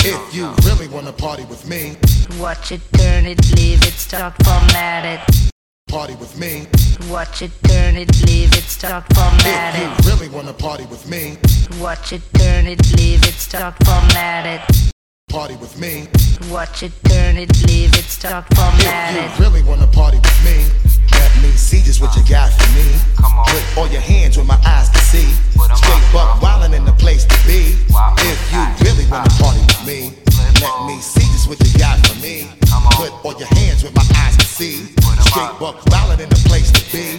If you really wanna party with me, watch it, turn it, leave it, start, format it. Party with me. Watch it, turn it, leave it, start, format it. If you really wanna party with me, watch it, turn it, leave it, start, format it. Party with me. Watch it, turn it, leave it, start, format it. If you really wanna party with me, let me see just what you got for me. Put all your hands where my eyes can see. Straight buck wildin' in the place to be. If you really wanna party with me, let me see just what you got for me. Put all your hands where my eyes can see. Straight buck wildin' in the place to be.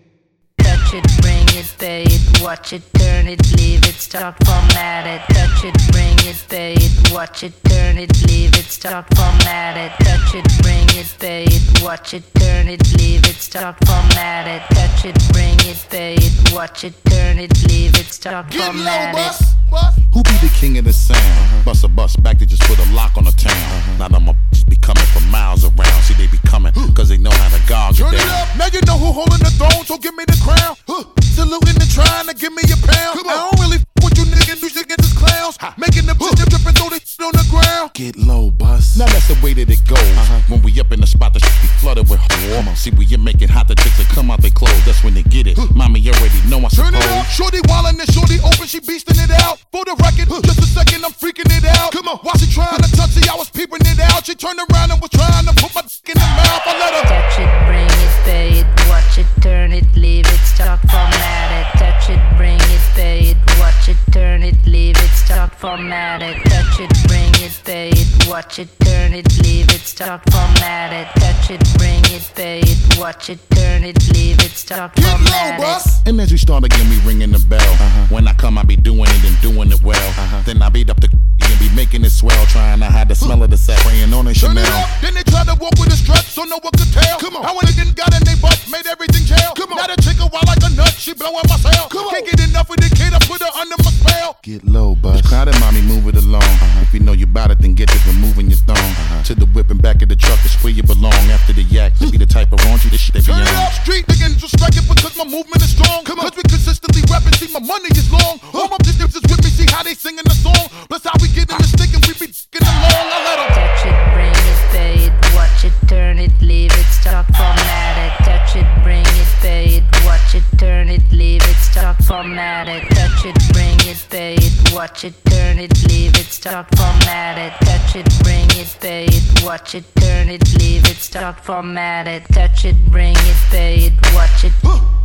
Touch it, bring it, pay it, watch it, turn it, leave it, start, format it. Touch it, bring it, pay it, watch it, turn it, leave it, start, format it. Touch it, bring it, pay it, watch it, turn it, leave it, start, format it. Touch it, bring it, pay it, watch it, turn it, leave it, start, format it. Who be the king of the sound? Bust a bus back, they just put a lock on the town. Now them just be coming from miles around. See, they be coming, cause they know how to gouge it down. Turn it up, now you know who holding the throne, so give me the crown. Saluting and trying to give me a pound. I don't really with you niggas, you should get this clowns. Making them just dripping through this shit on the ground. Get low, bus. Now that's the way that it goes. When we up in the spot, the shit be flooded with warmer. See, when you make it hot, the chicks that come out they clothes. That's when they get it. Mommy already know I suppose. Turn it up, shorty wildin' and shorty open, she beastin' it out. For the record, just a second, I'm freaking it out. Come on, while she trying to touch it, I was peeping it out. She turned around and was trying to put my dick in the mouth. I let her touch it, bring it, pay it, watch it, turn it, leave it, start, format it. Touch it, bring it, pay it, watch it, turn it, leave it, start, format it. Touch it, bring it, pay it, watch it, turn it, leave it, start, format it. Touch it, bring it, pay it, watch it, turn it, leave it, start, format it. And as we start again, we ringing the bell. When I come, I be doing it and doing it well. Then I beat up the and be making it swell, trying to hide the smell of the set, praying on a Chanel. Then they try to walk with a strut, so no one could tell. Come on, I went and got in they butt, made everything jail. Come on, now the chick a wild like a nut, she blowing my cell. Can't get enough of the kid, I put her under my spell. Get low, bus. Crowded, mommy, move it along. If you know you bout it, then get it, removing your thong. To the whip and back of the truck is where you belong. After the yak, to be the type of raunchy this shit they be on. Turn it up, street niggas respect it because my movement is strong. Cause we consistently rapping, see my money is long. All my bitches is with me, see how they singing the song. Plus how we get in the stick and we be getting along. I let them touch it, bring it, pay it, watch it, turn it, leave it, start, format it. Touch it, bring it, pay it, watch it, turn it, leave it, start, format it. Touch it, bring it, pay it, watch it, turn it, leave it, start, format it. Touch it, bring it, pay it, watch it, turn it, leave it, start, format it. Touch it, bring it, pay it, watch it.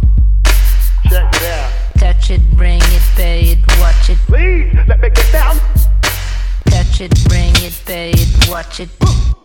Check it out. Touch it, bring it, pay it, watch it. Please, let me get down. Touch it, bring it, pay it, watch it.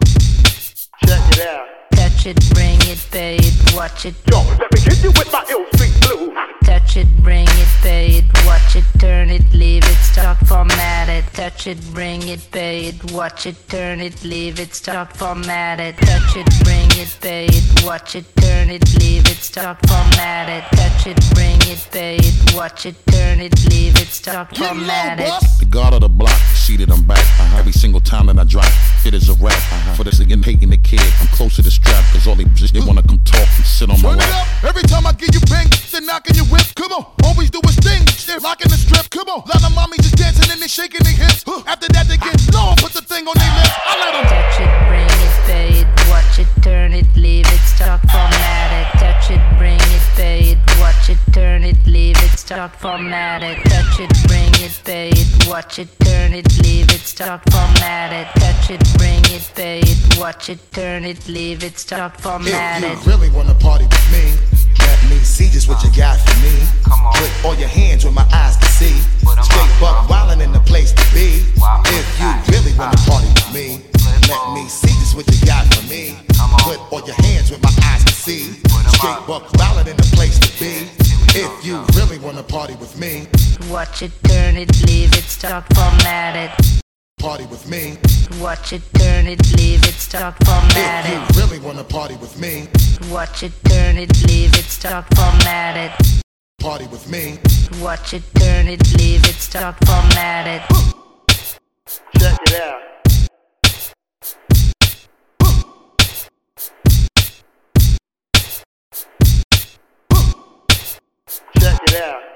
Check it out. Touch it, bring it, pay it, watch it. Yo, let me hit you with my ill street blue. Touch it, bring it, pay it, watch it, turn it, leave it, start, format it. Touch it, bring it, pay it, watch it, turn it, leave it, start, format it. Touch it, bring it, pay it, watch it, turn it, leave it, start, format it. Touch it, bring it, pay it, watch it, turn it, leave it, start, format it. The guard of the block, seated on back. Every single time that I drop, it is a rap. For this again, hating the kid, I'm close to the strap, cause all they wanna come talk and sit on my lap. Turn it up, every time I give you bang, they're knocking your whip. Come on, always do a sting, they're rocking the strip. Come on, lot of mommies just dancing and they shaking their hips. After that they get low, put the thing on their lips. I let them touch it, bring it, pay it, watch it, turn it, leave it, start, format it. Touch it, bring it, pay it, watch it, turn it, leave it, start, format it. Touch it, bring it, pay it, watch it, turn it, leave it, start, format it. Touch it, bring it, pay it, watch it, turn it, leave it, start, format it. If you really wanna party with me, let me see just what you got for me. Put all your hands where my eyes can see. Straight buck wildin' in the place to be. If you really wanna party with me, let me see just what you got for me. Put all your hands where my eyes can see. Straight buck wildin' in the place to be. If you really wanna party with me, watch it, turn it, leave it, start, format it. Party with me. Watch it, turn it, leave it, start, format it. If you really wanna party with me, watch it, turn it, leave it, start, format it. Party with me. Watch it, turn it, leave it, start, format it. Check it out. Check it out.